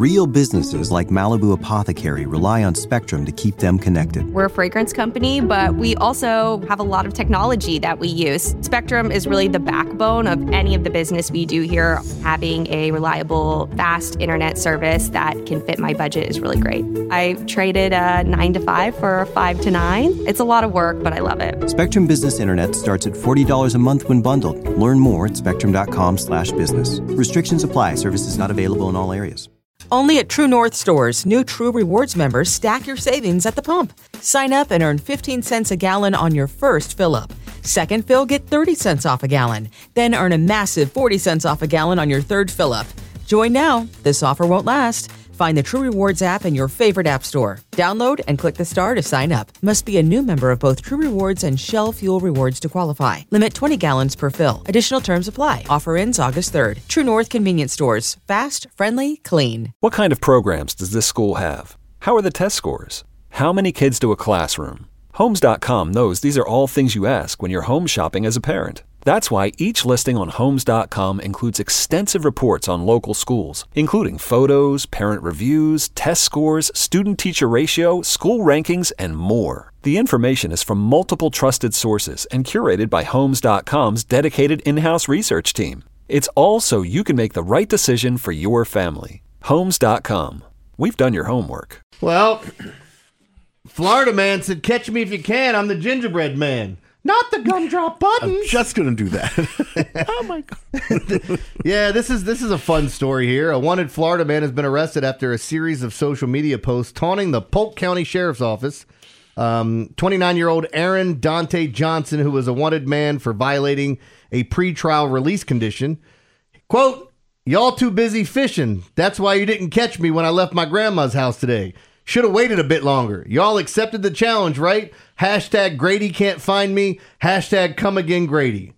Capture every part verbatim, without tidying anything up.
Real businesses like Malibu Apothecary rely on Spectrum to keep them connected. We're a fragrance company, but we also have a lot of technology that we use. Spectrum is really the backbone of any of the business we do here. Having a reliable, fast internet service that can fit my budget is really great. I traded a nine to five for a five to nine. It's a lot of work, but I love it. Spectrum Business Internet starts at forty dollars a month when bundled. Learn more at spectrum.com slash business. Restrictions apply. Services not available in all areas. Only at True North stores, new True Rewards members stack your savings at the pump. Sign up and earn fifteen cents a gallon on your first fill-up. Second fill, get thirty cents off a gallon. Then earn a massive forty cents off a gallon on your third fill-up. Join now. This offer won't last. Find the True Rewards app in your favorite app store. Download and click the star to sign up. Must be a new member of both True Rewards and Shell Fuel Rewards to qualify. Limit twenty gallons per fill. Additional terms apply. Offer ends August third. True North Convenience Stores. Fast, friendly, clean. What kind of programs does this school have? How are the test scores? How many kids do a classroom? Homes dot com knows these are all things you ask when you're home shopping as a parent. That's why each listing on Homes dot com includes extensive reports on local schools, including photos, parent reviews, test scores, student-teacher ratio, school rankings, and more. The information is from multiple trusted sources and curated by Homes dot com's dedicated in-house research team. It's all so you can make the right decision for your family. Homes dot com. We've done your homework. Well, Florida man said, catch me if you can. I'm the gingerbread man. Not the gumdrop buttons. I'm just going to do that. Oh, my God. Yeah, this is this is a fun story here. A wanted Florida man has been arrested after a series of social media posts taunting the Polk County Sheriff's Office. Um, twenty-nine-year-old Aaron Dante Johnson, who was a wanted man for violating a pretrial release condition. Quote, y'all too busy fishing. That's why you didn't catch me when I left my grandma's house today. Should have waited a bit longer. Y'all accepted the challenge, right? Hashtag Grady can't find me. Hashtag come again Grady.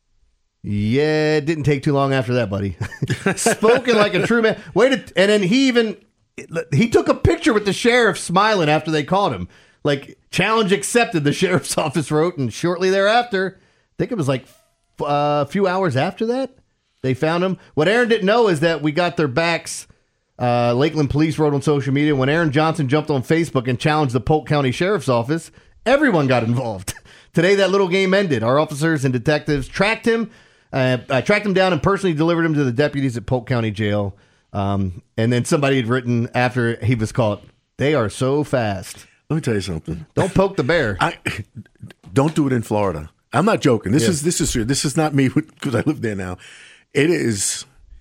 Yeah, it didn't take too long after that, buddy. Spoken like a true man. Waited, and then he even, he took a picture with the sheriff smiling after they caught him. Like, challenge accepted, the sheriff's office wrote, and shortly thereafter, I think it was like uh, a few hours after that, they found him. What Aaron didn't know is that we got their backs. Uh, Lakeland Police wrote on social media, when Aaron Johnson jumped on Facebook and challenged the Polk County Sheriff's Office, everyone got involved. Today, that little game ended. Our officers and detectives tracked him, uh, uh, tracked him down and personally delivered him to the deputies at Polk County Jail. Um, and then somebody had written after he was caught, they are so fast. Let me tell you something. Don't poke the bear. I don't do it in Florida. I'm not joking. This Yeah. is this is this is not me because I live there now. It is.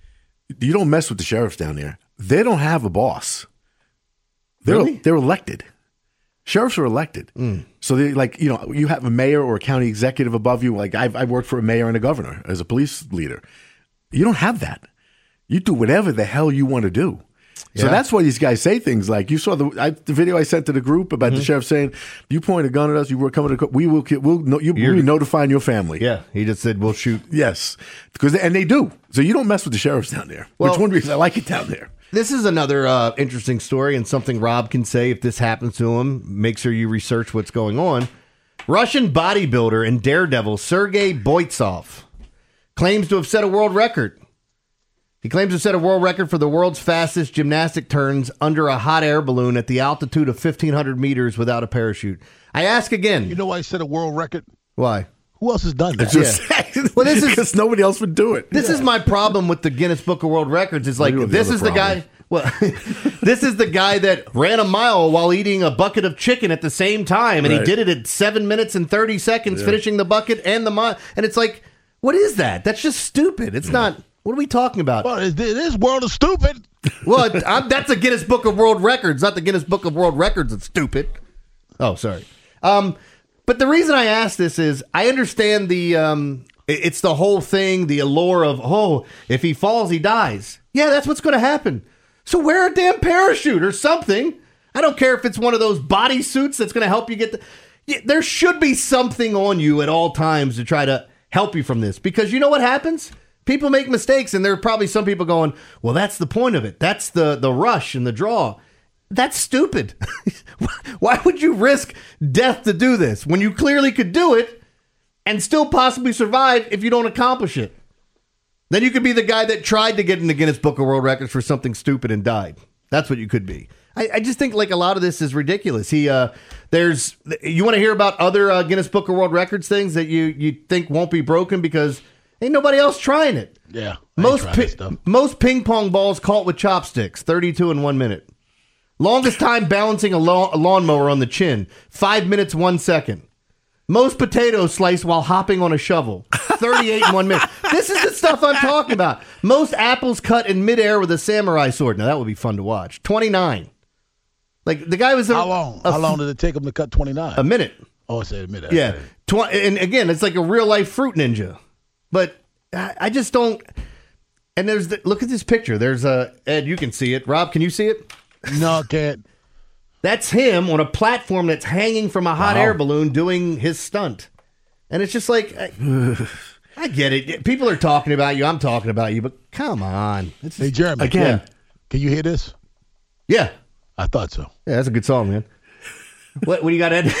You don't mess with the sheriffs down there. They don't have a boss. They're Really? they're elected. Sheriffs are elected. Mm. So they like, you know, you have a mayor or a county executive above you. Like I've I've worked for a mayor and a governor as a police leader. You don't have that. You do whatever the hell you want to do. So Yeah. that's why these guys say things like, you saw the I, the video I sent to the group about Mm-hmm. the sheriff saying, you point a gun at us, you were coming to, co- we will, ki- we'll, no, you, we'll You're- be notifying your family. Yeah, he just said, we'll shoot. Yes. Because, they, and they do. So you don't mess with the sheriffs down there. Well- which one reason I like it down there. This is another uh, interesting story and something Rob can say if this happens to him. Make sure you research what's going on. Russian bodybuilder and daredevil Sergei Boitsov claims to have set a world record. He claims to set a world record for the world's fastest gymnastic turns under a hot air balloon at the altitude of fifteen hundred meters without a parachute. I ask again. You know why I set a world record? Why? Who else has done that? Just, Well, this is because nobody else would do it. This is my problem with the Guinness Book of World Records. Is like, Maybe the this other is the problem. guy. Well, this is the guy that ran a mile while eating a bucket of chicken at the same time, and Right. he did it at seven minutes and thirty seconds, finishing the bucket and the mile. And it's like, what is that? That's just stupid. It's not. What are we talking about? Well, it- this world is stupid. Well, I'm, that's a Guinness Book of World Records, not the Guinness Book of World Records. It's stupid. Oh, sorry. Um, but the reason I ask this is I understand the um, it- it's the whole thing, the allure of, oh, if he falls, he dies. Yeah, that's what's going to happen. So wear a damn parachute or something. I don't care if it's one of those body suits that's going to help you get the. Yeah, there should be something on you at all times to try to help you from this, because you know what happens? People make mistakes, and there are probably some people going, well, that's the point of it. That's the, the rush and the draw. That's stupid. Why would you risk death to do this when you clearly could do it and still possibly survive if you don't accomplish it? Then you could be the guy that tried to get in the Guinness Book of World Records for something stupid and died. That's what you could be. I, I just think like a lot of this is ridiculous. He, uh, there's, you want to hear about other uh, Guinness Book of World Records things that you you think won't be broken because ain't nobody else trying it. Yeah. I Most ain't trying that pi- stuff. most ping pong balls caught with chopsticks, thirty-two in one minute. Longest time balancing a, lawn, a lawnmower on the chin, five minutes one second. Most potatoes sliced while hopping on a shovel, thirty-eight in one minute. This is the stuff I'm talking about. Most apples cut in midair with a samurai sword. Now that would be fun to watch. twenty-nine. Like the guy was a, How long? a How long did it take him to cut twenty-nine? A minute. Oh, it's a minute. Yeah. Tw- and again, it's like a real life fruit ninja. But I, I just don't. And there's the, look at this picture. There's a Ed. You can see it. Rob, can you see it? No, I can't. That's him on a platform that's hanging from a hot Wow. air balloon doing his stunt. And it's just like, I, I get it. People are talking about you. I'm talking about you. But come on. It's Hey, Jeremy. Again. Yeah. Can you hear this? Yeah. I thought so. Yeah, that's a good song, man. What, what do you got, Ed?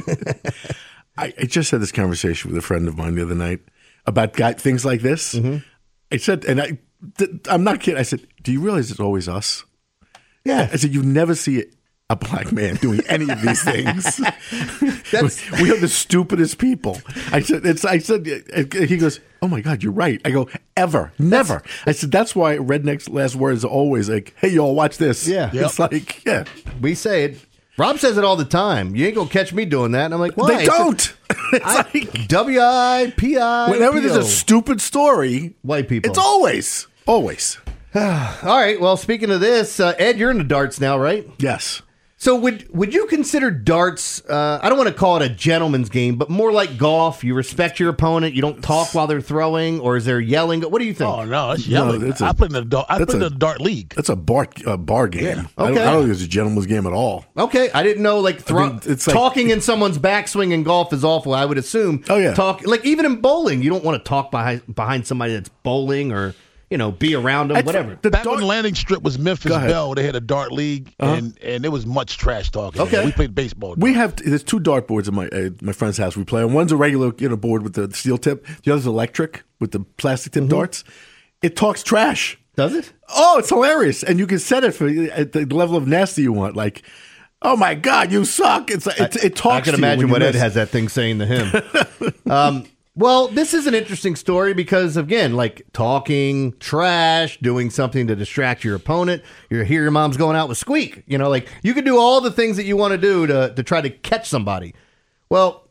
I, I just had this conversation with a friend of mine the other night about guy, things like this. Mm-hmm. I said, and I, th- I'm not kidding. I said, do you realize it's always us? Yeah. I said, you never see a black man doing any of these things. That's- we are the stupidest people. I said, it's, I said, he goes, oh my God, you're right. I go, ever, never. I said, that's why Redneck's last word is always like, hey, y'all, watch this. Yeah. It's like, yeah. We say it. Rob says it all the time. You ain't going to catch me doing that. And I'm like, why? They don't. It's I, like, W I P I. whenever there's a stupid story, White people. it's always, always. All right. Well, speaking of this, uh, Ed, you're into darts now, right? Yes. So would would you consider darts, uh, I don't want to call it a gentleman's game, but more like golf? You respect your opponent. You don't talk while they're throwing, or is there yelling? What do you think? Oh, no. It's No, yelling. that's a- I played in the dart, I that's played a- in the dart league. That's a bar, a bar game. Yeah. I, don't, Okay. I don't think it's a gentleman's game at all. Okay, I didn't know like, thro- I mean, it's like- talking in someone's backswing in golf is awful. I would assume. Oh, yeah. talk like even in bowling, you don't want to talk behind behind somebody that's bowling or you know be around them, I'd- whatever. the Back dart- when landing strip was Memphis Go ahead. Bell, they had a dart league, and, and it was much trash talking. Okay. We played baseball. We have there's two dart boards at my uh, my friend's house. We play on. One's a regular you know board with the steel tip. The other's electric with the plastic tip darts. It talks trash. Does it? Oh, it's hilarious, and you can set it for at the level of nasty you want. Like, oh my God, you suck! It's it, it talks. I can to you imagine when what you Ed miss. has that thing saying to him. um, well, this is an interesting story because, again, like talking trash, doing something to distract your opponent. You hear your mom's going out with Squeak. You know, like you can do all the things that you want to do to, to try to catch somebody. Well,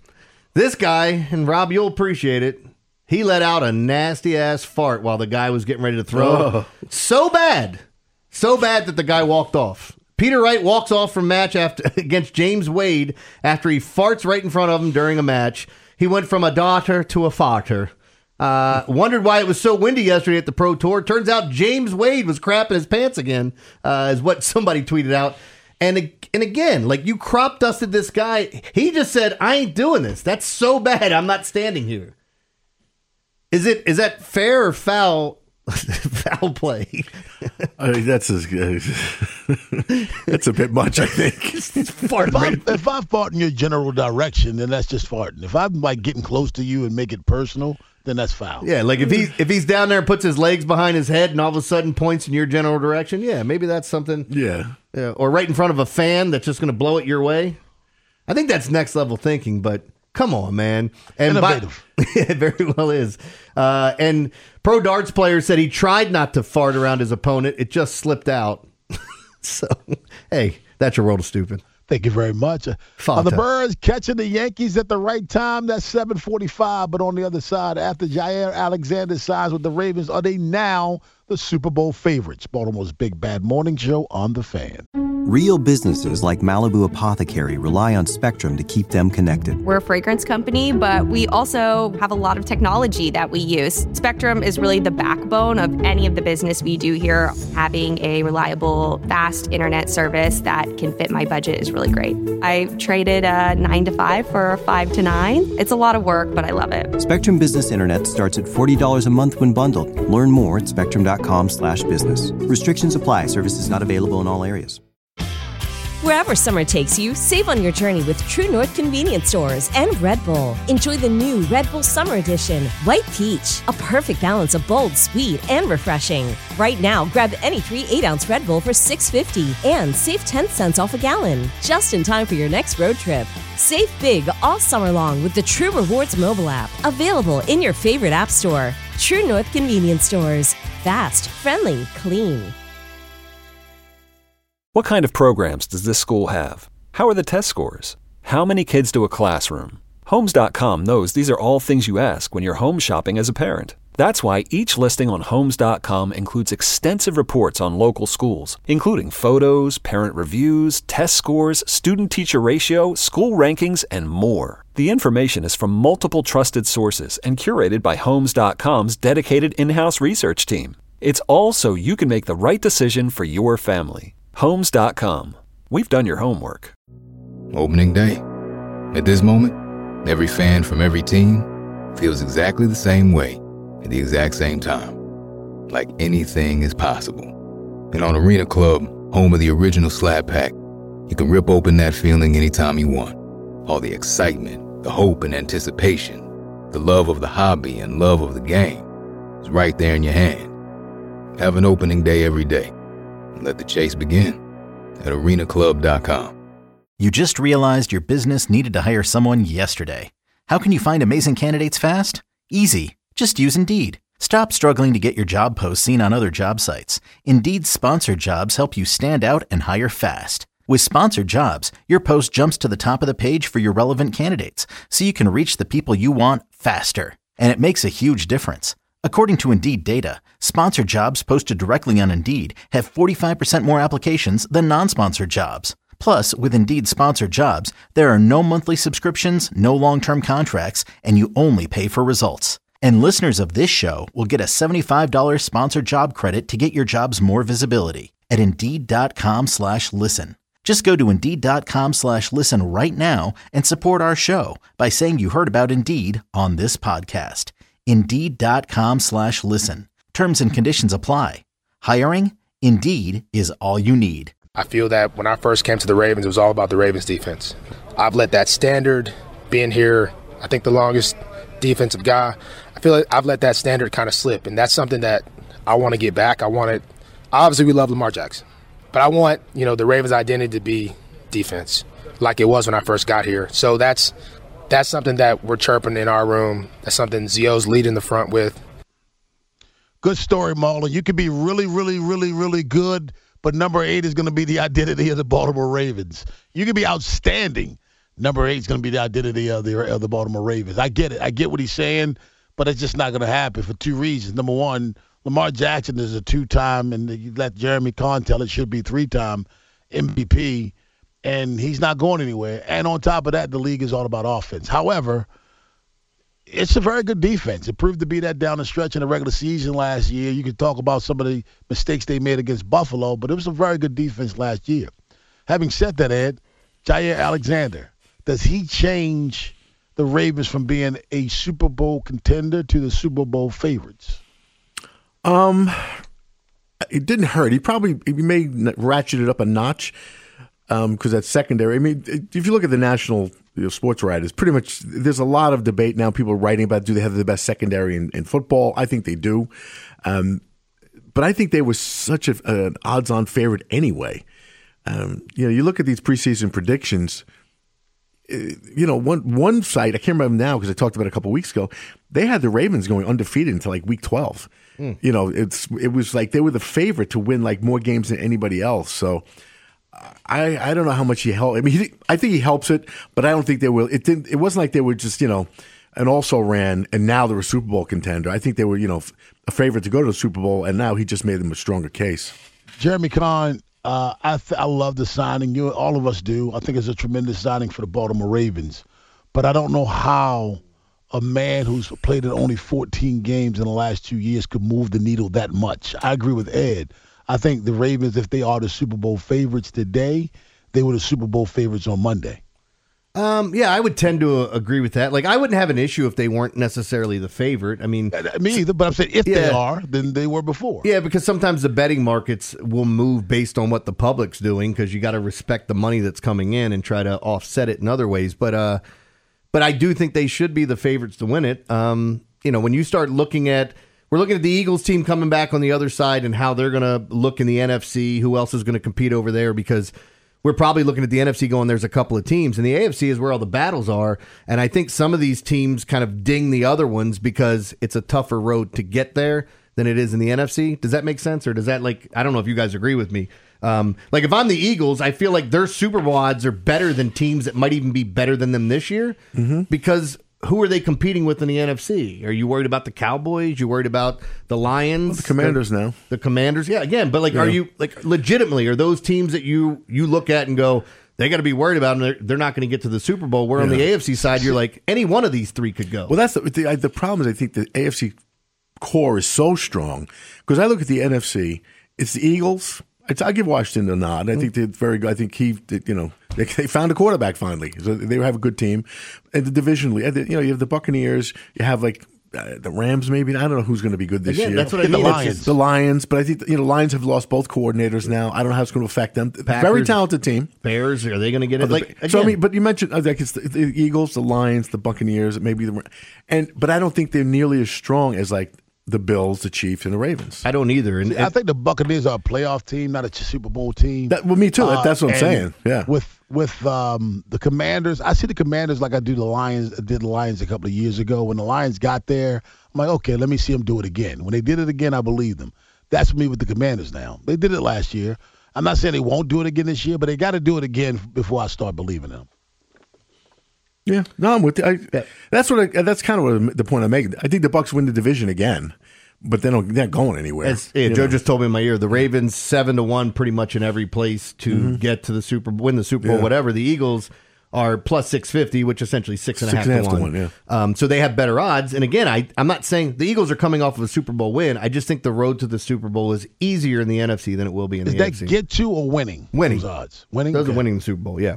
this guy, and Rob, you'll appreciate it, he let out a nasty ass fart while the guy was getting ready to throw. Oh. So bad. So bad that the guy walked off. Peter Wright walks off from match after against James Wade after he farts right in front of him during a match. He went from a daughter to a farter. Uh, wondered why it was so windy yesterday at the Pro Tour. Turns out James Wade was crapping his pants again, uh, is what somebody tweeted out. And and again, like you crop dusted this guy. He just said, "I ain't doing this. That's so bad. I'm not standing here." Is it is that fair or foul? Foul play. I mean, that's as good. That's a bit much, I think. If I, if I fart in your general direction, then that's just farting. If I'm like getting close to you and make it personal, then that's foul. Yeah, like if he if he's down there and puts his legs behind his head and all of a sudden points in your general direction, yeah, maybe that's something. Yeah. Yeah, or right in front of a fan that's just going to blow it your way. I think that's next level thinking, but come on, man. And by- Innovative. it very well is. Uh, and pro darts player said he tried not to fart around his opponent. It just slipped out. So, hey, that's your world of stupid. Thank you very much. Uh, Fanta. Are the Birds catching the Yankees at the right time? That's seven forty-five. But on the other side, after Jair Alexander signs with the Ravens, are they now the Super Bowl favorites? Baltimore's Big Bad Morning Show on The Fan. Real businesses like Malibu Apothecary rely on Spectrum to keep them connected. We're a fragrance company, but we also have a lot of technology that we use. Spectrum is really the backbone of any of the business we do here. Having a reliable, fast internet service that can fit my budget is really great. I traded a nine to five for a five to nine. It's a lot of work, but I love it. Spectrum Business Internet starts at forty dollars a month when bundled. Learn more at spectrum dot com slash business. Restrictions apply. Services not available in all areas. Wherever summer takes you, save on your journey with True North Convenience Stores and Red Bull. Enjoy the new Red Bull Summer Edition, White Peach, a perfect balance of bold, sweet, and refreshing. Right now, grab any three eight-ounce Red Bull for six dollars and fifty cents and save ten cents off a gallon, just in time for your next road trip. Save big all summer long with the True Rewards mobile app, available in your favorite app store. True North Convenience Stores. Fast, friendly, clean. What kind of programs does this school have? How are the test scores? How many kids do a classroom? Homes dot com knows these are all things you ask when you're home shopping as a parent. That's why each listing on Homes dot com includes extensive reports on local schools, including photos, parent reviews, test scores, student-teacher ratio, school rankings, and more. The information is from multiple trusted sources and curated by Homes dot com's dedicated in-house research team. It's all so you can make the right decision for your family. Homes dot com. We've done your homework. Opening day. At this moment, every fan from every team feels exactly the same way at the exact same time. Like anything is possible. And on Arena Club, home of the original Slab Pack, you can rip open that feeling anytime you want. All the excitement, the hope and anticipation, the love of the hobby and love of the game is right there in your hand. Have an opening day every day. Let the chase begin at arena club dot com. You just realized your business needed to hire someone yesterday. How can you find amazing candidates fast? Easy. Just use Indeed. Stop struggling to get your job posts seen on other job sites. Indeed's sponsored jobs help you stand out and hire fast. With sponsored jobs, your post jumps to the top of the page for your relevant candidates, so you can reach the people you want faster. And it makes a huge difference. According to Indeed data, sponsored jobs posted directly on Indeed have forty-five percent more applications than non-sponsored jobs. Plus, with Indeed sponsored jobs, there are no monthly subscriptions, no long-term contracts, and you only pay for results. And listeners of this show will get a seventy-five dollars sponsored job credit to get your jobs more visibility at Indeed.com slash listen. Just go to Indeed.com slash listen right now and support our show by saying you heard about Indeed on this podcast. Indeed.com slash listen. Terms and conditions apply. Hiring? Indeed is all you need. I feel that when I first came to the Ravens, it was all about the Ravens defense. I've let that standard, being here, I think the longest defensive guy, I feel like I've let that standard kind of slip, and that's something that I want to get back. I want it. Obviously, we love Lamar Jackson, but I want, you know, the Ravens' identity to be defense, like it was when I first got here. So that's that's something that we're chirping in our room. That's something Zio's leading the front with. Good story, Marlon. You can be really, really, really, really good, but number eight is going to be the identity of the Baltimore Ravens. You can be outstanding. Number eight is going to be the identity of the of the Baltimore Ravens. I get it. I get what he's saying, but it's just not going to happen for two reasons. Number one, Lamar Jackson is a two-time, and you let Jeremy Conn tell it should be three-time M V P, and he's not going anywhere. And on top of that, the league is all about offense. However, it's a very good defense. It proved to be that down the stretch in the regular season last year. You could talk about some of the mistakes they made against Buffalo, but it was a very good defense last year. Having said that, Ed, Jaire Alexander, does he change the Ravens from being a Super Bowl contender to the Super Bowl favorites? Um, it didn't hurt. He probably he may ratchet it up a notch because um, that's secondary. I mean, if you look at the national you know, sports writers, pretty much there's a lot of debate now. People are writing about do they have the best secondary in, in football? I think they do. Um, but I think they were such a, an odds-on favorite anyway. Um, you know, you look at these preseason predictions. You know, one one site, I can't remember now because I talked about it a couple of weeks ago, they had the Ravens going undefeated until like week twelve. Mm. You know, it's it was like they were the favorite to win like more games than anybody else. So I I don't know how much he helped. I mean, he, I think he helps it, but I don't think they will. It didn't. It wasn't like they were just, you know, and also ran and now they're a Super Bowl contender. I think they were, you know, a favorite to go to the Super Bowl, and now he just made them a stronger case. Jeremy Conn. Uh, I th- I love the signing. You, all of us do. I think it's a tremendous signing for the Baltimore Ravens. But I don't know how a man who's played in only fourteen games in the last two years could move the needle that much. I agree with Ed. I think the Ravens, if they are the Super Bowl favorites today, they were the Super Bowl favorites on Monday. Um, yeah, I would tend to uh, agree with that. Like, I wouldn't have an issue if they weren't necessarily the favorite. I mean, me either. But I'm saying if yeah. they are, then they were before. Yeah, because sometimes the betting markets will move based on what the public's doing because you got to respect the money that's coming in and try to offset it in other ways. But uh, but I do think they should be the favorites to win it. Um, you know, when you start looking at, we're looking at the Eagles team coming back on the other side and how they're going to look in the N F C. Who else is going to compete over there? Because we're probably looking at the N F C going, there's a couple of teams, and the A F C is where all the battles are. And I think some of these teams kind of ding the other ones because it's a tougher road to get there than it is in the N F C. Does that make sense? Or does that, like, I don't know if you guys agree with me. Um, like, if I'm the Eagles, I feel like their Super Bowl odds are better than teams that might even be better than them this year mm-hmm. because who are they competing with in the N F C? Are you worried about the Cowboys? You worried about the Lions? Well, the Commanders the, now. The Commanders, yeah. Again, but like, yeah. are you like legitimately? Are those teams that you you look at and go, they got to be worried about them? They're, they're not going to get to the Super Bowl. Where yeah. on the A F C side, you're like, any one of these three could go. Well, that's the the, the problem. Is I think the A F C core is so strong because I look at the N F C. It's the Eagles. It's, I give Washington a nod. I think they're very good. I think he, you know, they, they found a quarterback finally. So they have a good team. And the division, you know, you have the Buccaneers. You have like uh, the Rams. Maybe I don't know who's going to be good this Again, year. That's what I mean. The Lions. It's the Lions, but I think you know Lions have lost both coordinators now. I don't know how it's going to affect them. Packers, very talented team. Bears, are they going to get it? The, like so I mean, but you mentioned I think it's the, the Eagles, the Lions, the Buccaneers, maybe the and but I don't think they're nearly as strong as like the Bills, the Chiefs, and the Ravens. I don't either. And, and I think the Buccaneers are a playoff team, not a Super Bowl team. That, well, me too. Uh, that's what I'm saying. Yeah. With with um, the Commanders, I see the Commanders like I do the Lions. I did the Lions a couple of years ago. When the Lions got there, I'm like, okay, let me see them do it again. When they did it again, I believe them. That's me with the Commanders now. They did it last year. I'm not saying they won't do it again this year, but they got to do it again before I start believing them. Yeah, no, I'm with you. I, yeah. That's what. I, that's kind of what the point I'm making. I think the Bucs win the division again, but they don't. They're not going anywhere. As, yeah, Joe know. just told me in my ear the Ravens seven to one, pretty much in every place to mm-hmm. get to the Super, win the Super Bowl, yeah. whatever. The Eagles are plus six fifty, which is essentially six and a half, six and to, half one. to one. Yeah. Um, so they have better odds. And again, I I'm not saying the Eagles are coming off of a Super Bowl win. I just think the road to the Super Bowl is easier in the N F C than it will be in is the that A F C. Get to or winning? Winning those odds. Winning. Those okay. are winning the Super Bowl. Yeah.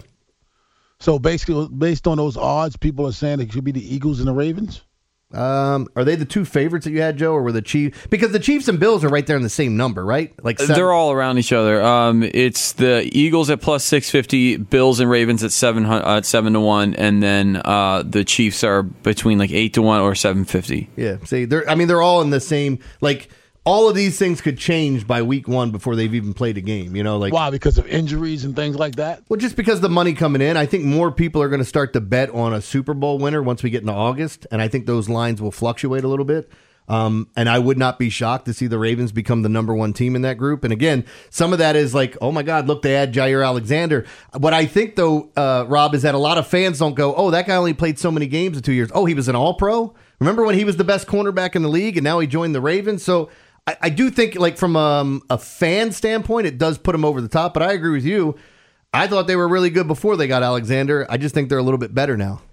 So basically, based on those odds, people are saying it could be the Eagles and the Ravens? Um, are they the two favorites that you had, Joe, or were the Chiefs? Because the Chiefs and Bills are right there in the same number, right? Like seven. They're all around each other. Um, it's the Eagles at plus six fifty, Bills and Ravens at seven uh, at seven to one, and then uh, the Chiefs are between like eight to one or seven fifty. Yeah, see, they're I mean they're all in the same like. All of these things could change by week one before they've even played a game, you know, like why? Because of injuries and things like that? Well, just because the money coming in, I think more people are going to start to bet on a Super Bowl winner once we get into August, and I think those lines will fluctuate a little bit. Um, and I would not be shocked to see the Ravens become the number one team in that group. And again, some of that is like, oh my God, look, they had Jair Alexander. What I think though, uh, Rob, is that a lot of fans don't go, oh, that guy only played so many games in two years. Oh, he was an All-Pro. Remember when he was the best cornerback in the league, and now he joined the Ravens? So I, I do think, like, from um, a fan standpoint, it does put him over the top. But I agree with you. I thought they were really good before they got Alexander. I just think they're a little bit better now.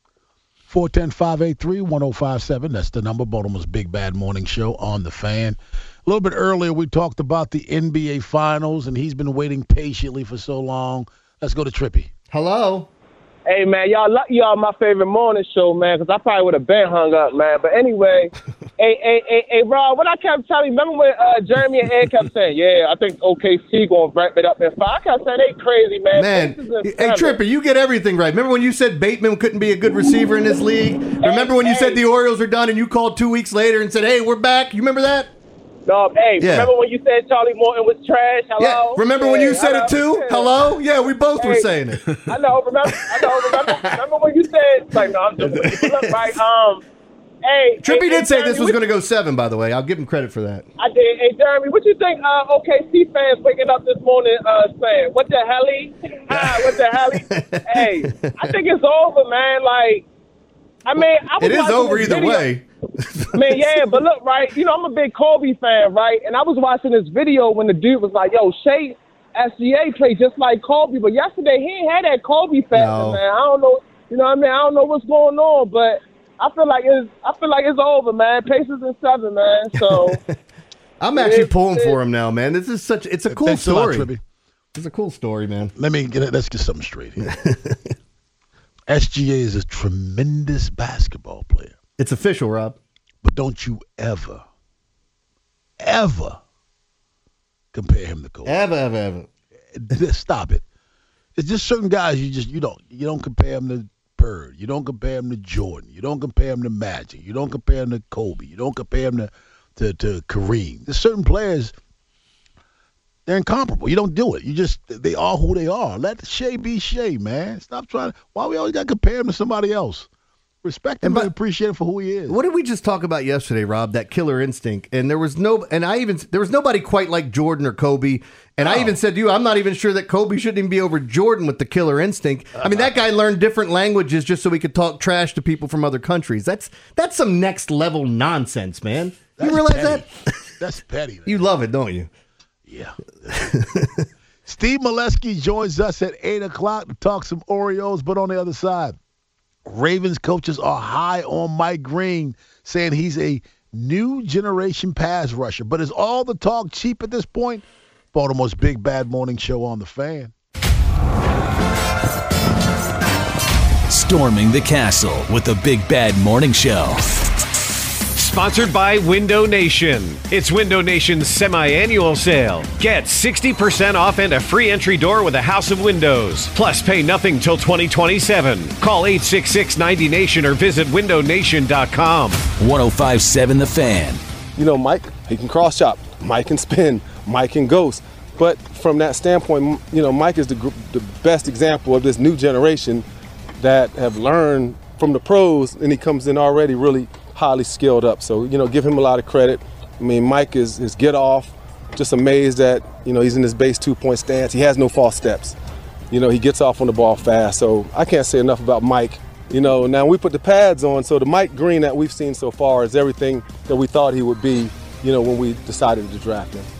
four one zero, five eight three, one zero five seven. That's the number. Baltimore's Big Bad Morning Show on the Fan. A little bit earlier, we talked about the N B A Finals, and he's been waiting patiently for so long. Let's go to Trippy. Hello. Hey, man, y'all lucky y'all my favorite morning show, man, because I probably would have been hung up, man. But anyway, hey, hey, hey, hey, Rob, what I kept telling you, remember when uh, Jeremy and Ed kept saying, yeah, I think O K C going to wrap it up in five? I kept saying, they crazy, man. Man, hey, Tripper, you get everything right. Remember when you said Bateman couldn't be a good receiver in this league? Remember when you hey, said the Orioles are done and you called two weeks later and said, hey, we're back? You remember that? No, hey, yeah. remember when you said Charlie Morton was trash? Hello? Yeah. Remember hey, when you said hello? it too? Hello? Yeah, we both hey, were saying it. I know, remember, I know, remember, remember when you said, like, no, I'm just, look, right, um, hey. Trippy hey, did hey, say Jeremy, this was going to go seven, by the way. I'll give him credit for that. I did. Hey, Jeremy, what you think uh, O K C fans waking up this morning uh, saying? What the hell? Ah, what the hell? Hey, I think it's over, man. Like, I mean, I was it is over either video. way. Man, yeah, but look, right, you know, I'm a big Kobe fan, right? And I was watching this video when the dude was like, yo, Shea S G A played just like Kobe. But yesterday, he ain't had that Kobe factor, no. man. I don't know, you know what I mean? I don't know what's going on, but I feel like it's, I feel like it's over, man. Pacers in seven, man. So I'm actually pulling for him now, man. This is such, it's a cool Thanks story. A lot, it's a cool story, man. Let me get it. Let's get something straight here. S G A is a tremendous basketball player. It's official, Rob. But don't you ever, ever compare him to Kobe. Ever, ever, ever. Just stop it. It's just certain guys you just you don't you don't compare him to Bird. You don't compare him to Jordan. You don't compare him to Magic. You don't compare him to Kobe. You don't compare him to to, to Kareem. There's certain players. They're incomparable. You don't do it. You just, they are who they are. Let Shea be Shea, man. Stop trying. Why we always got to compare him to somebody else? Respect him and, and appreciate him for who he is. What did we just talk about yesterday, Rob? That killer instinct. And there was no, and I even, there was nobody quite like Jordan or Kobe. And oh. I even said to you, I'm not even sure that Kobe shouldn't even be over Jordan with the killer instinct. I mean, that guy learned different languages just so he could talk trash to people from other countries. That's, that's some next level nonsense, man. That's you realize petty. that? That's petty. Man. You love it, don't you? Yeah. Steve Molesky joins us at eight o'clock to talk some Orioles, but on the other side, Ravens coaches are high on Mike Green, saying he's a new generation pass rusher. But is all the talk cheap at this point? Baltimore's Big Bad Morning Show on the Fan. Storming the castle with the Big Bad Morning Show. Sponsored by Window Nation. It's Window Nation's semi-annual sale. Get sixty percent off and a free entry door with a house of windows. Plus, pay nothing till twenty twenty-seven. Call eight six six ninety nation or visit window nation dot com. one oh five point seven The Fan. You know, Mike, he can cross chop. Mike can spin. Mike can ghost. But from that standpoint, you know, Mike is the, the best example of this new generation that have learned from the pros, and he comes in already really highly skilled up. So, you know, give him a lot of credit. I mean, Mike is his get off, just amazed that, you know, he's in his base two-point stance. He has no false steps. You know, he gets off on the ball fast. So I can't say enough about Mike. You know, now we put the pads on, so the Mike Green that we've seen so far is everything that we thought he would be, you know, when we decided to draft him.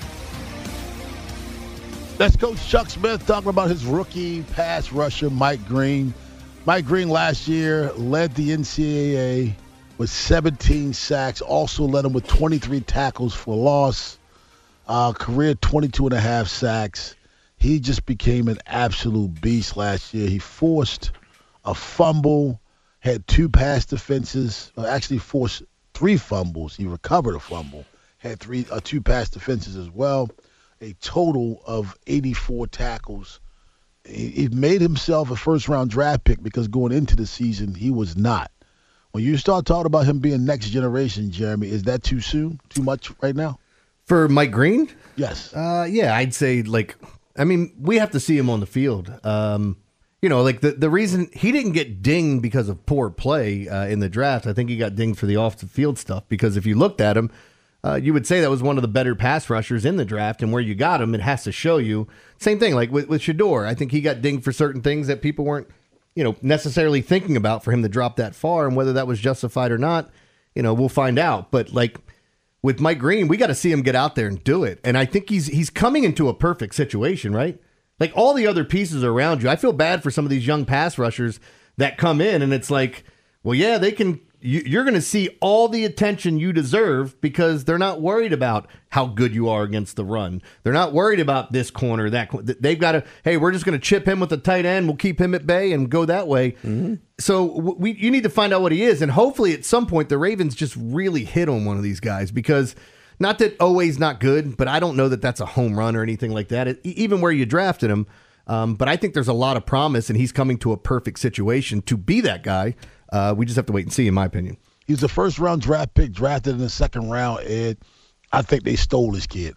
That's Coach Chuck Smith talking about his rookie pass rusher, Mike Green. Mike Green last year led the N C double A with seventeen sacks, also led him with twenty-three tackles for loss, uh, career twenty-two and a half sacks. He just became an absolute beast last year. He forced a fumble, had two pass defenses, or actually forced three fumbles. He recovered a fumble, had three, uh, two pass defenses as well, a total of eighty-four tackles. He, he made himself a first-round draft pick because going into the season, he was not. When you start talking about him being next generation, Jeremy, is that too soon? Too much right now? For Mike Green? Yes. Uh, yeah, I'd say, like, I mean, we have to see him on the field. Um, you know, like, the, the reason he didn't get dinged because of poor play uh, in the draft, I think he got dinged for the off-the-field stuff, because if you looked at him, uh, you would say that was one of the better pass rushers in the draft, and where you got him, it has to show you. Same thing, like with, with Shedeur. I think he got dinged for certain things that people weren't, you know, necessarily thinking about for him to drop that far, and whether that was justified or not, you know, we'll find out. But like with Mike Green, we got to see him get out there and do it. And I think he's he's coming into a perfect situation, right? Like all the other pieces around you. I feel bad for some of these young pass rushers that come in and it's like, well, yeah, they can. You, you're going to see all the attention you deserve because they're not worried about how good you are against the run. They're not worried about this corner, that they've got to, hey, we're just going to chip him with the tight end. We'll keep him at bay and go that way. Mm-hmm. So we, you need to find out what he is. And hopefully at some point the Ravens just really hit on one of these guys, because not that Oweh's not good, but I don't know that that's a home run or anything like that, it, even where you drafted him. Um, but I think there's a lot of promise, and he's coming to a perfect situation to be that guy. Uh, we just have to wait and see, in my opinion. He's the first-round draft pick, drafted in the second round, Ed. I think they stole this kid.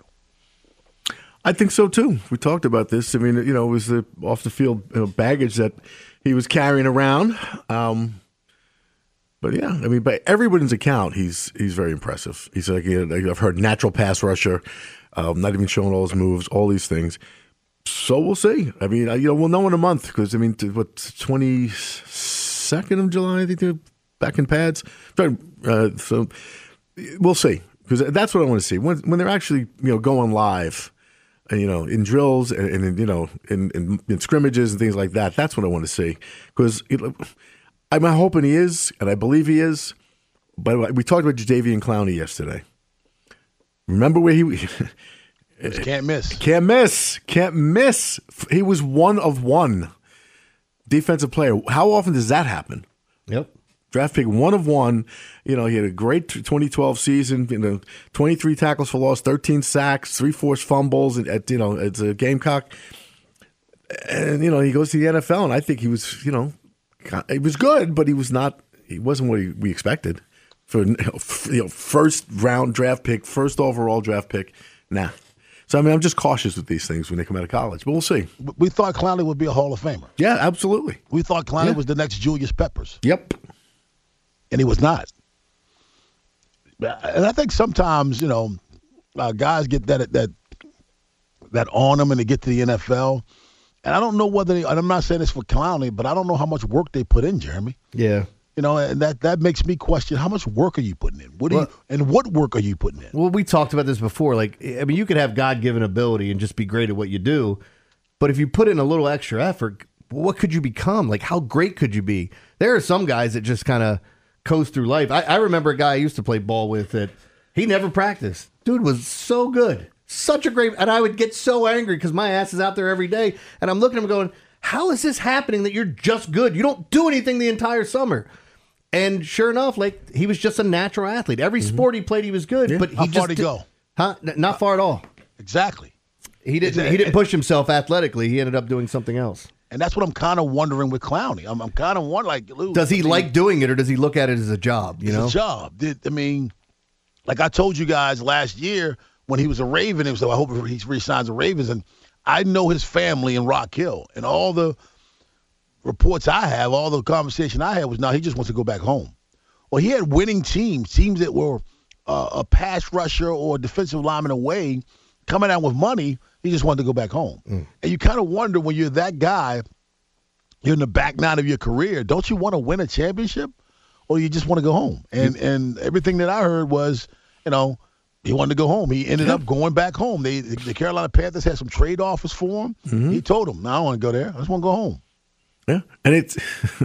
I think so, too. We talked about this. I mean, you know, it was the off-the-field you know, baggage that he was carrying around. Um, but, yeah, I mean, by everybody's account, he's he's very impressive. He's like, you know, I've heard natural pass rusher, um, not even showing all his moves, all these things. So we'll see. I mean, you know, we'll know in a month because, I mean, what, twenty-second of July, I think they're back in pads. Uh, so we'll see, because that's what I want to see. When when they're actually, you know, going live, and, you know, in drills and, and you know, in, in, in scrimmages and things like that, that's what I want to see. Because I'm hoping he is, and I believe he is. But we talked about Jadeveon Clowney yesterday. Remember where he... Can't miss. Can't miss. Can't miss. He was one of one. defensive player. How often does that happen? Yep. Draft pick one of one. You know, he had a great twenty twelve season. You know, twenty-three tackles for loss, thirteen sacks, three forced fumbles. And at you know, it's a Gamecock. And you know, he goes to the N F L, and I think he was, you know, he was good, but he was not. He wasn't what he, we expected for you know first round draft pick, first overall draft pick. Nah. So I mean, I'm just cautious with these things when they come out of college, but we'll see. We thought Clowney would be a Hall of Famer. Yeah, absolutely. We thought Clowney Yeah. was the next Julius Peppers. Yep. And he was not. And I think sometimes, you know, uh, guys get that that that on them and they get to the N F L. And I don't know whether they, and I'm not saying this for Clowney, but I don't know how much work they put in, Jeremy. Yeah. You know, and that, that makes me question, how much work are you putting in? What do Well- you, and what work are you putting in? Well, we talked about this before. Like, I mean, you could have God-given ability and just be great at what you do, but if you put in a little extra effort, what could you become? Like, how great could you be? There are some guys that just kind of coast through life. I, I remember a guy I used to play ball with that he never practiced. Dude was so good, such a great, and I would get so angry because my ass is out there every day, and I'm looking at him going, how is this happening that you're just good? You don't do anything the entire summer. And sure enough, like he was just a natural athlete. Every sport he played, he was good. But he How just far did he did- go? Huh? N- not far at all. Exactly. He didn't. It's- He didn't push himself athletically. He ended up doing something else. And that's what I'm kind of wondering with Clowney. I'm, I'm kind of wondering, like, Lou, Does he I mean, like doing it, or does he look at it as a job? You it's know, a job. Did, I mean, like I told you guys last year when he was a Raven, it was, so I hope he re-signs the Ravens. And I know his family in Rock Hill, and all the reports I have, all the conversation I had was, no, he just wants to go back home. Well, he had winning teams, teams that were uh, a pass rusher or defensive lineman away, coming out with money. He just wanted to go back home. Mm. And you kind of wonder when you're that guy, you're in the back nine of your career, don't you want to win a championship, or you just want to go home? And and everything that I heard was, you know, he wanted to go home. He ended up going back home. They, the Carolina Panthers had some trade offers for him. Mm-hmm. He told them, no, I don't want to go there. I just want to go home. Yeah, and it's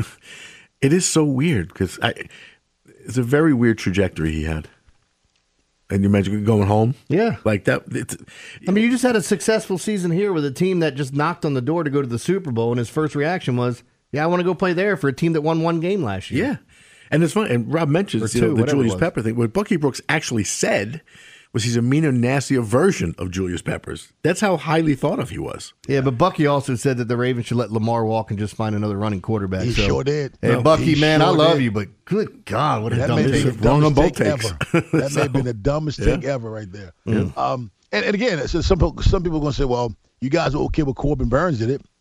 it is so weird because I it's a very weird trajectory he had. And you imagine going home, yeah, like that. It's, I mean, you just had a successful season here with a team that just knocked on the door to go to the Super Bowl, and his first reaction was, "Yeah, I want to go play there for a team that won one game last year." yeah, and it's funny. And Rob mentions Or you know, two, the whatever it Julius was. Pepper thing. What Bucky Brooks actually said was he's a meaner, nastier version of Julius Peppers. That's how highly thought of he was. Yeah, but Bucky also said that the Ravens should let Lamar walk and just find another running quarterback. He so, sure did. Hey, No, Bucky, he man, I sure love did. you, but good God, what a That dumb may be take. the Wrong on dumbest both take takes. ever. That So- may have been the dumbest Yeah. take ever right there. Yeah. Um, and, and again, so some people, some people are going to say, well, you guys are okay with Corbin Burns did it.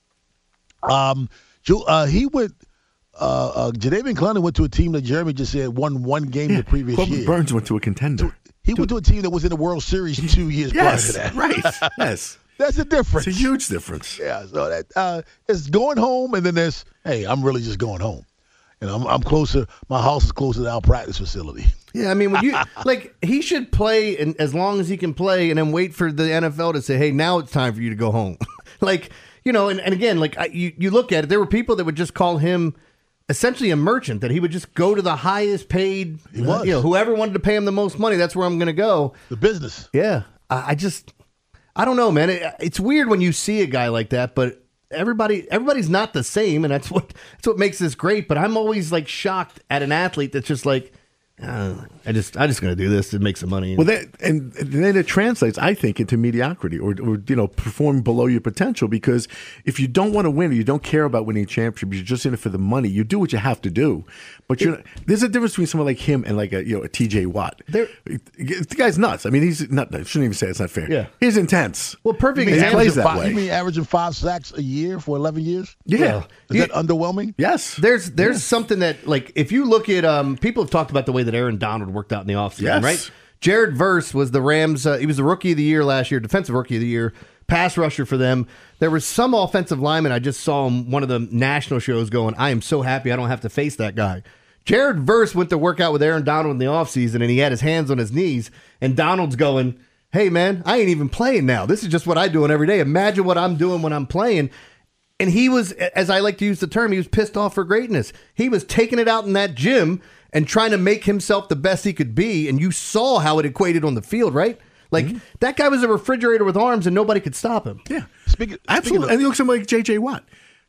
Um, Ju- uh, he went, uh, uh, Jadeveon Clowney went to a team that Jeremy just said won one game the previous Corbin year. Burns went to a contender. He went to a team that was in the World Series two years Yes, prior to that. right. Yes. That's a difference. It's a huge difference. Yeah, so that uh, it's going home, and then there's, hey, I'm really just going home. And I'm, I'm closer, my house is closer to our practice facility. Yeah, I mean, when you like, he should play and as long as he can play, and then wait for the N F L to say, "Hey, now it's time for you to go home." Like, you know, and, and again, like I, you, you look at it, there were people that would just call him essentially a merchant, that he would just go to the highest paid, He was. you know, whoever wanted to pay him the most money, that's where I'm going to go. The business. Yeah, I, I just, I don't know, man. It, it's weird when you see a guy like that, but everybody, everybody's not the same, and that's what that's what makes this great. But I'm always like shocked at an athlete that's just like, uh, I just, I just going to do this to make some money. Well, that, and then it translates, I think, into mediocrity or, or you know, perform below your potential. Because if you don't want to win or you don't care about winning a championship, you're just in it for the money. You do what you have to do. But you're, there's a difference between someone like him and like a you know a T J Watt. There- the guy's nuts. I mean, he's not. I shouldn't even say it's not fair. Yeah. He's intense. Well, perfect He example. plays that Five, way. You mean averaging five sacks a year for eleven years? Yeah. Well, Is you- that underwhelming? Yes. There's there's something that, like, if you look at um people have talked about the way that Aaron Donald worked out in the offseason, Yes. right? Jared Verse was the Rams. Uh, he was the rookie of the year last year, defensive rookie of the year, pass rusher for them. There was some offensive lineman. I just saw him one of the national shows going, I am so happy I don't have to face that guy. Jared Verse went to work out with Aaron Donald in the offseason, and he had his hands on his knees, and Donald's going, hey, man, I ain't even playing now. This is just what I'm doing every day. Imagine what I'm doing when I'm playing. And he was, as I like to use the term, he was pissed off for greatness. He was taking it out in that gym and trying to make himself the best he could be. And you saw how it equated on the field, right? Like, that guy was a refrigerator with arms and nobody could stop him. Yeah. Speaking, Absolutely. Speaking And you look at somebody like J J Watt.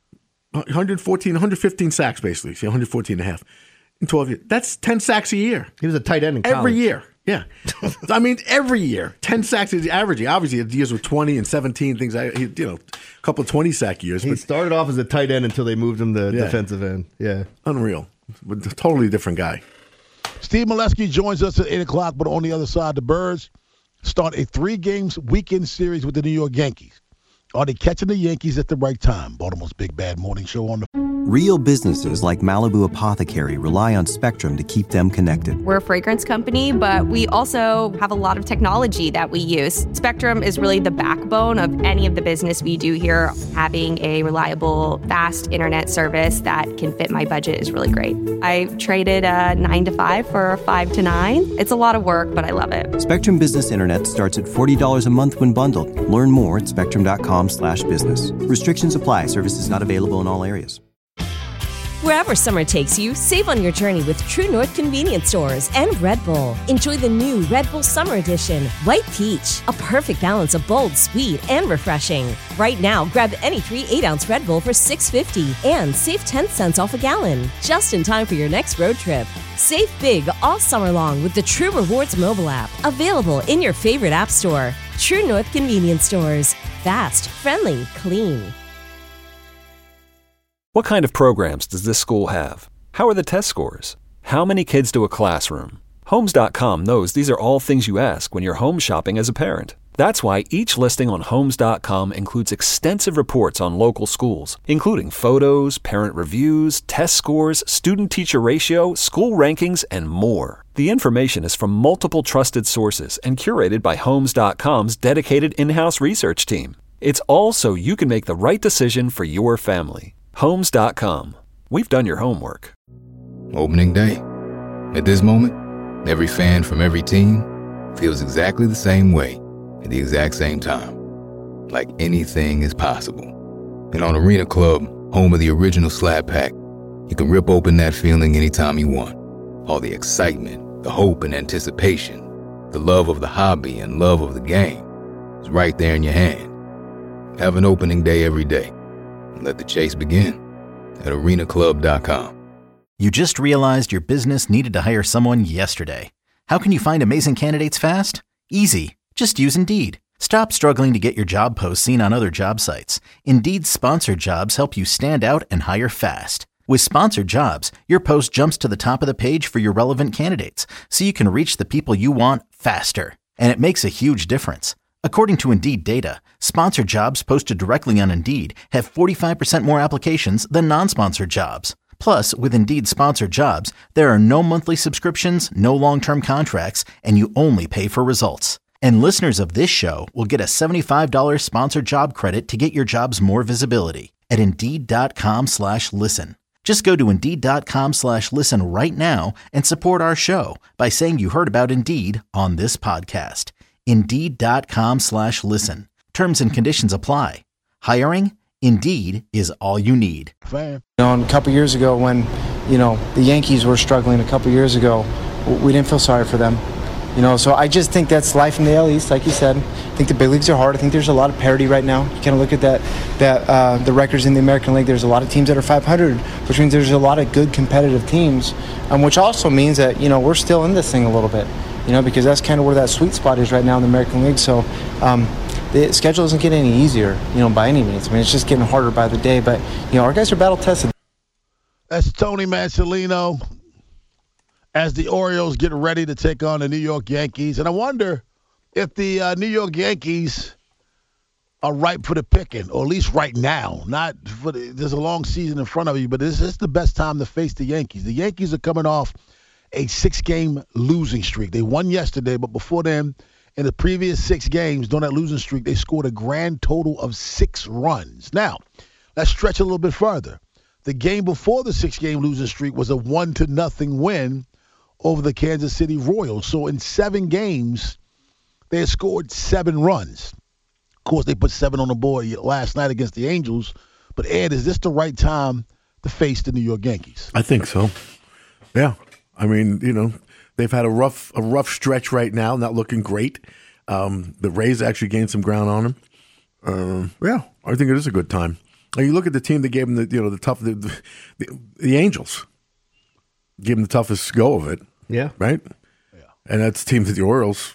one fourteen, one fifteen sacks, basically. See, one fourteen and a half in twelve years. That's ten sacks a year. He was a tight end in college. Every year. Yeah. I mean, every year. ten sacks is averaging. Obviously, the years with twenty and seventeen, things, you know, a couple of twenty-sack years. He but started off as a tight end until they moved him to Yeah. defensive end. Yeah. Unreal. A totally different guy. Steve Molesky joins us at eight o'clock, but on the other side, the Birds start a three-games weekend series with the New York Yankees. Are they catching the Yankees at the right time? Baltimore's Big Bad Morning Show on the... Real businesses like Malibu Apothecary rely on Spectrum to keep them connected. We're a fragrance company, but we also have a lot of technology that we use. Spectrum is really the backbone of any of the business we do here. Having a reliable, fast internet service that can fit my budget is really great. I traded a nine to five for a five to nine. It's a lot of work, but I love it. Spectrum Business Internet starts at forty dollars a month when bundled. Learn more at spectrum.com slash business. Restrictions apply. Services not available in all areas. Wherever summer takes you, save on your journey with True North Convenience Stores and Red Bull. Enjoy the new Red Bull Summer Edition, White Peach, a perfect balance of bold, sweet, and refreshing. Right now, grab any three eight-ounce Red Bull for six dollars and fifty cents and save ten cents off a gallon, just in time for your next road trip. Save big all summer long with the True Rewards mobile app, available in your favorite app store. True North Convenience Stores. Fast, friendly, clean. What kind of programs does this school have? How are the test scores? How many kids do a classroom? Homes dot com knows these are all things you ask when you're home shopping as a parent. That's why each listing on Homes dot com includes extensive reports on local schools, including photos, parent reviews, test scores, student-teacher ratio, school rankings, and more. The information is from multiple trusted sources and curated by Homes dot com's dedicated in-house research team. It's all so you can make the right decision for your family. Homes dot com. We've done your homework. Opening day. At this moment, every fan from every team feels exactly the same way at the exact same time. Like anything is possible. And on Arena Club, home of the original Slab Pack, you can rip open that feeling anytime you want. All the excitement, the hope and anticipation, the love of the hobby and love of the game is right there in your hand. Have an opening day every day. Let the chase begin at arena club dot com. You just realized your business needed to hire someone yesterday. How can you find amazing candidates fast? Easy. Just use Indeed. Stop struggling to get your job posts seen on other job sites. Indeed's sponsored jobs help you stand out and hire fast. With sponsored jobs, your post jumps to the top of the page for your relevant candidates, so you can reach the people you want faster. And it makes a huge difference. According to Indeed data, sponsored jobs posted directly on Indeed have forty-five percent more applications than non-sponsored jobs. Plus, with Indeed sponsored jobs, there are no monthly subscriptions, no long-term contracts, and you only pay for results. And listeners of this show will get a seventy-five dollars sponsored job credit to get your jobs more visibility at Indeed.com slash listen. Just go to Indeed.com slash listen right now and support our show by saying you heard about Indeed on this podcast. Indeed.com slash listen. Terms and conditions apply. Hiring? Indeed is all you need. You know, and a couple years ago when, you know, the Yankees were struggling a couple years ago, we didn't feel sorry for them. You know, so I just think that's life in the A L East, like you said. I think the big leagues are hard. I think there's a lot of parity right now. You kind of look at that, that uh, the records in the American League. There's a lot of teams that are five hundred, which means there's a lot of good competitive teams, um, which also means that, you know, we're still in this thing a little bit, you know, because that's kind of where that sweet spot is right now in the American League. So um, the schedule doesn't get any easier, you know, by any means. I mean, it's just getting harder by the day. But, you know, our guys are battle tested. That's Tony Mansolino as the Orioles get ready to take on the New York Yankees. And I wonder if the uh, New York Yankees are ripe for the picking, or at least right now. Not for the, there's a long season in front of you, but this is the best time to face the Yankees. The Yankees are coming off a six-game losing streak. They won yesterday, but before then, in the previous six games during that losing streak, they scored a grand total of six runs. Now, let's stretch a little bit further. The game before the six-game losing streak was a one to nothing win over the Kansas City Royals. So in seven games, they had scored seven runs. Of course, they put seven on the board last night against the Angels. But, Ed, is this the right time to face the New York Yankees? I think so. Yeah. I mean, you know, they've had a rough a rough stretch right now, not looking great. Um, the Rays actually gained some ground on them. Uh, yeah, I think it is a good time. And you look at the team that gave them the you know the tough the the, the Angels gave them the toughest go of it. Yeah. Right. Yeah. And that's a team that the Orioles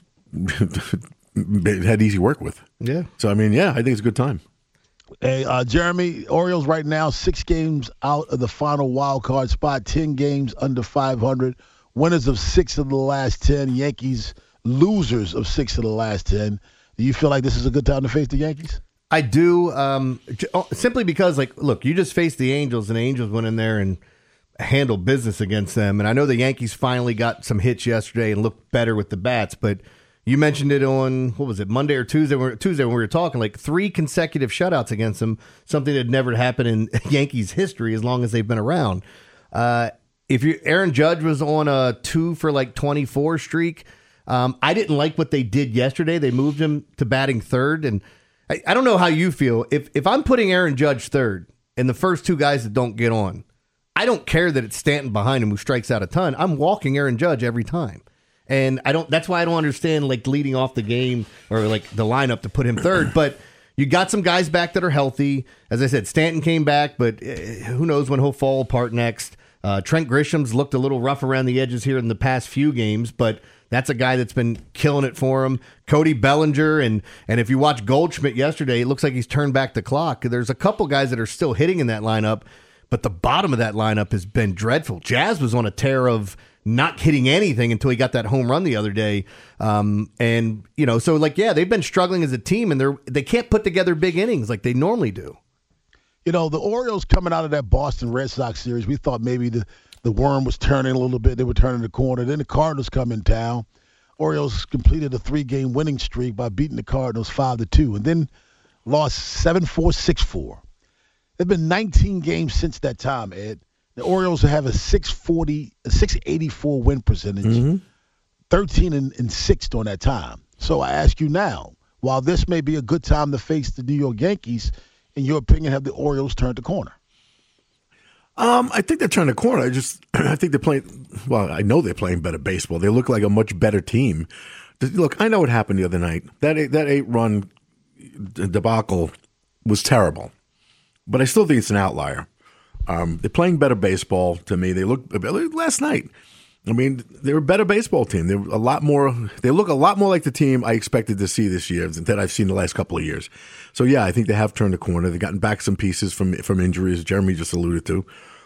had easy work with. Yeah. So I mean, yeah, I think it's a good time. Hey, uh, Jeremy, Orioles right now six games out of the final wild card spot, ten games under five hundred. Winners of six of the last ten. Yankees losers of six of the last ten. Do you feel like this is a good time to face the Yankees? I do, um, simply because, like, look, you just faced the Angels, and the Angels went in there and handled business against them. And I know the Yankees finally got some hits yesterday and looked better with the bats, but you mentioned it on, what was it, Monday or Tuesday? Tuesday when we were talking, like three consecutive shutouts against them, something that never happened in Yankees history as long as they've been around. Uh, if you, Aaron Judge was on a two for like twenty-four streak. Um, I didn't like what they did yesterday. They moved him to batting third, and I, I don't know how you feel. If if I'm putting Aaron Judge third and the first two guys that don't get on, I don't care that it's Stanton behind him who strikes out a ton. I'm walking Aaron Judge every time. And I don't. That's why I don't understand like leading off the game or like the lineup to put him third. But you got some guys back that are healthy. As I said, Stanton came back, but who knows when he'll fall apart next. Uh, Trent Grisham's looked a little rough around the edges here in the past few games, but that's a guy that's been killing it for him. Cody Bellinger, and and if you watch Goldschmidt yesterday, it looks like he's turned back the clock. There's a couple guys that are still hitting in that lineup, but the bottom of that lineup has been dreadful. Jazz was on a tear of not hitting anything until he got that home run the other day. Um, and, you know, so, like, yeah, they've been struggling as a team, and they're they can't put together big innings like they normally do. You know, the Orioles coming out of that Boston Red Sox series, we thought maybe the, the worm was turning a little bit. They were turning the corner. Then the Cardinals come in town. Orioles completed a three-game winning streak by beating the Cardinals five to two, and then lost seven four, six four. There have been nineteen games since that time, Ed. The Orioles have a six forty, a six eighty-four win percentage, mm-hmm. thirteen and, and six during that time. So I ask you now, while this may be a good time to face the New York Yankees, in your opinion, have the Orioles turned the corner? Um, I think they're turning the corner. I just, I think they're playing. Well, I know they're playing better baseball. They look like a much better team. Look, I know what happened the other night. That eight, that eight run debacle was terrible, but I still think it's an outlier. Um, they're playing better baseball to me. They look last night. I mean, they're a better baseball team. They're a lot more. They look a lot more like the team I expected to see this year that I've seen the last couple of years. So yeah, I think they have turned the corner. They've gotten back some pieces from from injuries. Jeremy just alluded to.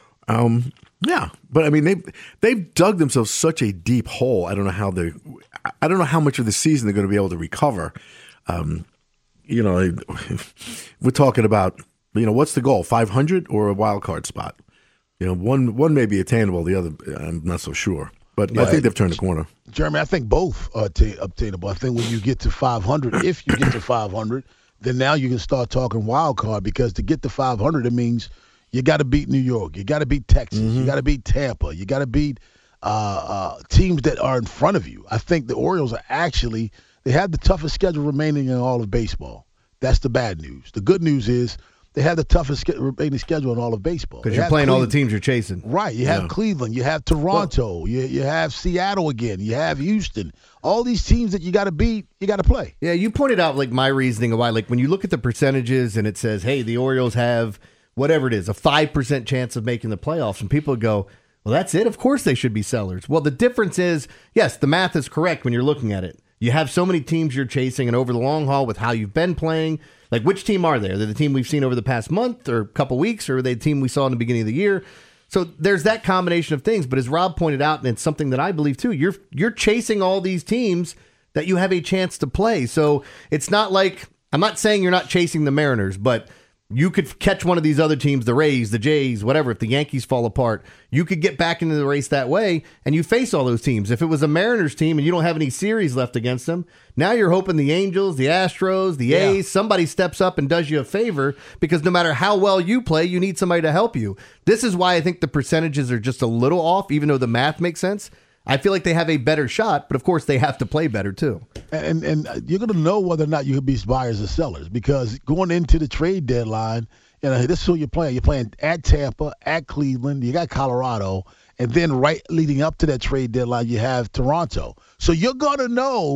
Um, yeah, but I mean they they've dug themselves such a deep hole. I don't know how they. I don't know how much of the season they're going to be able to recover. Um, you know, we're talking about. You know, what's the goal? five hundred or a wild card spot? You know, one one may be attainable, the other I'm not so sure. But yeah, I think they've turned the corner. Jeremy, I think both are t- obtainable. I think when you get to five hundred, if you get to five hundred, then now you can start talking wild card, because to get to five hundred, it means you got to beat New York, you got to beat Texas, mm-hmm. you got to beat Tampa, you got to beat uh, uh, teams that are in front of you. I think the Orioles are actually, they have the toughest schedule remaining in all of baseball. That's the bad news. The good news is, they have the toughest remaining schedule in all of baseball. Because you're playing Cleveland. all the teams you're chasing. Right. You have yeah. Cleveland. You have Toronto. Well, you, you have Seattle again. You have Houston. All these teams that you got to beat, you got to play. Yeah, you pointed out like my reasoning of why. Like when you look at the percentages and it says, hey, the Orioles have whatever it is, a five percent chance of making the playoffs. And people would go, well, that's it. Of course they should be sellers. Well, the difference is, yes, the math is correct when you're looking at it. You have so many teams you're chasing, and over the long haul with how you've been playing, like which team are they? Are they the team we've seen over the past month or couple weeks, or are they the team we saw in the beginning of the year? So there's that combination of things. But as Rob pointed out, and it's something that I believe too, you're you're chasing all these teams that you have a chance to play. So it's not like, I'm not saying you're not chasing the Mariners, but you could catch one of these other teams, the Rays, the Jays, whatever. If the Yankees fall apart, you could get back into the race that way, and you face all those teams. If it was a Mariners team and you don't have any series left against them, now you're hoping the Angels, the Astros, the A's, yeah. somebody steps up and does you a favor, because no matter how well you play, you need somebody to help you. This is why I think the percentages are just a little off, even though the math makes sense. I feel like they have a better shot, but of course they have to play better too. And and you're going to know whether or not you can be buyers or sellers, because going into the trade deadline, you know, this is who you're playing. You're playing at Tampa, at Cleveland, you got Colorado, and then right leading up to that trade deadline, you have Toronto. So you're going to know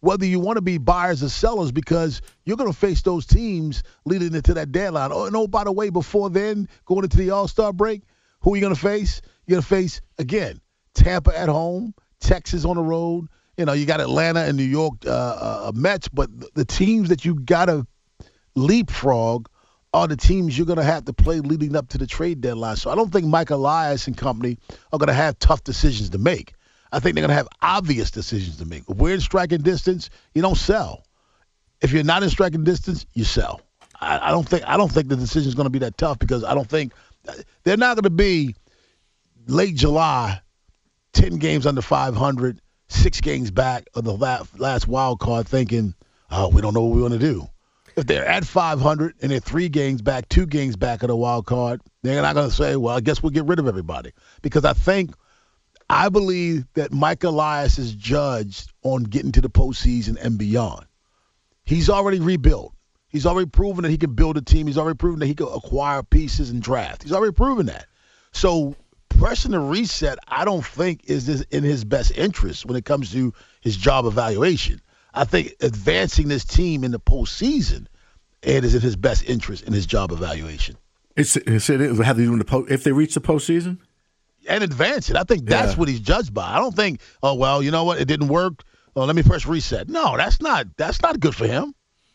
whether you want to be buyers or sellers, because you're going to face those teams leading into that deadline. Oh, and oh, by the way, before then, going into the All-Star break, who are you going to face? You're going to face, again, Tampa at home, Texas on the road. You know, you got Atlanta and New York uh, uh, Mets, but the teams that you got to leapfrog are the teams you're going to have to play leading up to the trade deadline. So I don't think Mike Elias and company are going to have tough decisions to make. I think they're going to have obvious decisions to make. If we're in striking distance, you don't sell. If you're not in striking distance, you sell. I, I don't think I don't think the decision is going to be that tough, because I don't think they're not going to be late July, ten games under five hundred, six games back of the last, last wild card, thinking, oh, we don't know what we want to do. If they're at five hundred and they're three games back, two games back of the wild card, they're not going to say, well, I guess we'll get rid of everybody. Because I think, I believe that Mike Elias is judged on getting to the postseason and beyond. He's already rebuilt. He's already proven that he can build a team. He's already proven that he can acquire pieces and draft. He's already proven that. So pressing the reset, I don't think is this in his best interest when it comes to his job evaluation. I think advancing this team in the postseason, it is in his best interest in his job evaluation. It's, it's it have they do in the po- if they reach the postseason and advance it. I think that's Yeah. what he's judged by. I don't think, oh well, you know what, it didn't work. Oh, let me press reset. No, that's not that's not good for him.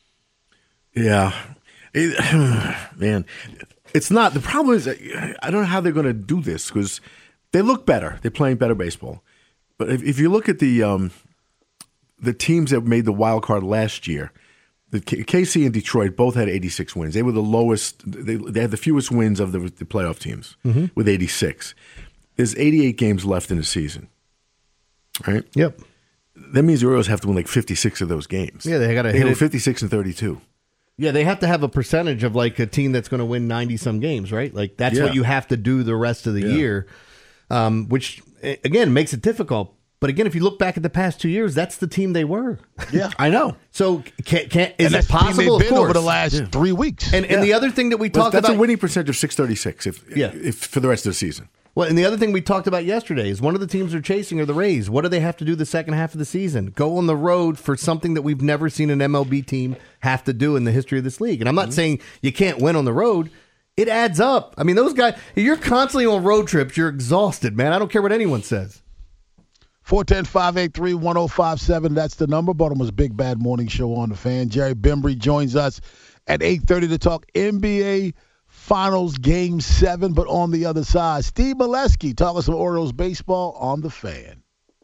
Yeah. It, man, it's not. The problem is, that I don't know how they're going to do this, because they look better. They're playing better baseball. But if, if you look at the um, the teams that made the wild card last year, the K- KC and Detroit both had eighty-six wins. They were the lowest. They, they had the fewest wins of the, the playoff teams Mhm. with eighty-six. There's eighty-eight games left in the season, right? Yep. That means the Orioles have to win like fifty-six of those games. Yeah, they got to They hit go it. fifty-six and thirty-two. Yeah, they have to have a percentage of like a team that's going to win ninety-some games, right? Like that's Yeah. what you have to do the rest of the Yeah. year, um, which, a- again, makes it difficult. But again, if you look back at the past two years, that's the team they were. Yeah, I know. So can, can, is And it that's the team possible? they've Of been over course. the last three weeks. And, and the other thing that we Well, talked that's about, a winning percentage of six thirty-six if, Yeah. if for the rest of the season. well, and the other thing we talked about yesterday is one of the teams they're chasing are the Rays. What do they have to do the second half of the season? Go on the road for something that we've never seen an M L B team have to do in the history of this league. And I'm not saying you can't win on the road. It adds up. I mean, those guys, you're constantly on road trips. You're exhausted, man. I don't care what anyone says. four one zero, five eight three, one zero five seven. That's the number. Baltimore's Big Bad Morning Show on the Fan. Jerry Bembry joins us at eight thirty to talk N B A Finals Game seven. But on the other side, Steve Molesky talking some Orioles baseball on the Fan.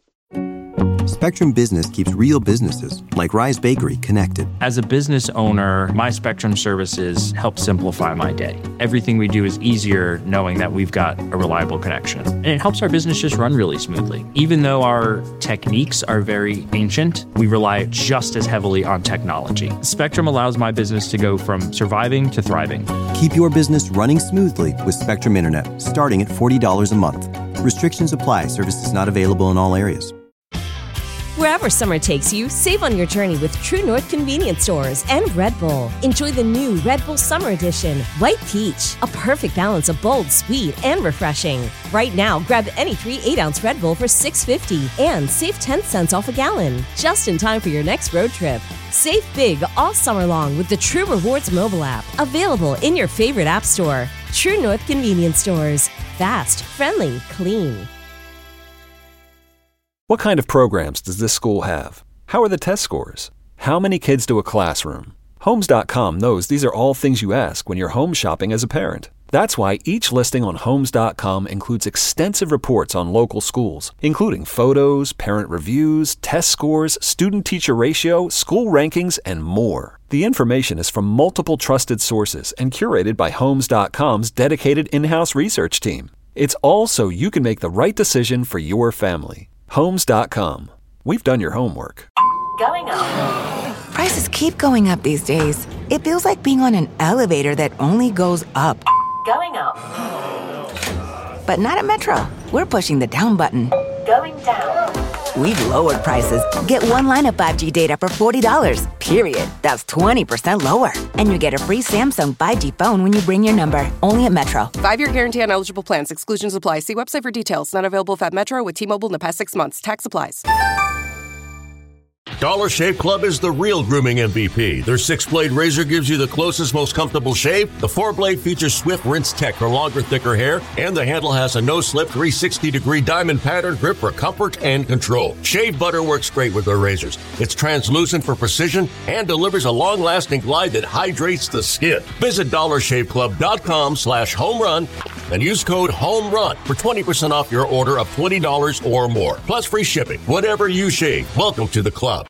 Spectrum Business keeps real businesses, like Rise Bakery, connected. As a business owner, my Spectrum services help simplify my day. Everything we do is easier knowing that we've got a reliable connection. And it helps our business just run really smoothly. Even though our techniques are very ancient, we rely just as heavily on technology. Spectrum allows my business to go from surviving to thriving. Keep your business running smoothly with Spectrum Internet, starting at forty dollars a month. Restrictions apply. Services not available in all areas. Wherever summer takes you, save on your journey with True North Convenience Stores and Red Bull. Enjoy the new Red Bull Summer Edition, White Peach, a perfect balance of bold, sweet, and refreshing. Right now, grab any three eight-ounce Red Bull for six fifty and save ten cents off a gallon, just in time for your next road trip. Save big all summer long with the True Rewards mobile app, available in your favorite app store. True North Convenience Stores. Fast, friendly, clean. What kind of programs does this school have? How are the test scores? How many kids do a classroom? Homes dot com knows these are all things you ask when you're home shopping as a parent. That's why each listing on Homes dot com includes extensive reports on local schools, including photos, parent reviews, test scores, student-teacher ratio, school rankings, and more. The information is from multiple trusted sources and curated by Homes dot com's dedicated in-house research team. It's all so you can make the right decision for your family. Homes dot com. We've done your homework. Going up. Prices keep going up these days. It feels like being on an elevator that only goes up. Going up. But not at Metro. We're pushing the down button. Going down. We've lowered prices. Get one line of five G data for forty dollars, period. That's twenty percent lower. And you get a free Samsung five G phone when you bring your number. Only at Metro. Five-year guarantee on eligible plans. Exclusions apply. See website for details. Not available if at Metro with T-Mobile in the past six months. Tax applies. Dollar Shave Club is the real grooming M V P. Their six-blade razor gives you the closest, most comfortable shave. The four-blade features Swift Rinse Tech for longer, thicker hair, and the handle has a no-slip three hundred sixty degree diamond pattern grip for comfort and control. Shave butter works great with their razors. It's translucent for precision and delivers a long-lasting glide that hydrates the skin. Visit dollar shave club dot com slash home run and use code HOMERUN for twenty percent off your order of twenty dollars or more. Plus free shipping. Whatever you shave, welcome to the club.